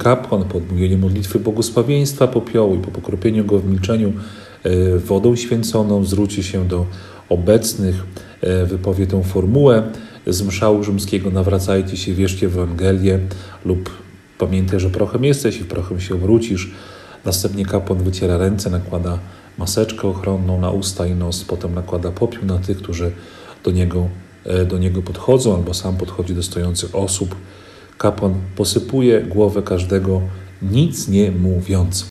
kapłan po odmówieniu modlitwy błogosławieństwa popiołu i po pokropieniu go w milczeniu wodą święconą zwróci się do obecnych, wypowie tę formułę z mszału rzymskiego: nawracajcie się, wierzcie w Ewangelię, lub pamiętaj, że prochem jesteś i w prochem się wrócisz. Następnie kapłan wyciera ręce, nakłada maseczkę ochronną na usta i nos, potem nakłada popiół na tych, którzy do niego podchodzą, albo sam podchodzi do stojących osób. Kapłan posypuje głowę każdego, nic nie mówiąc.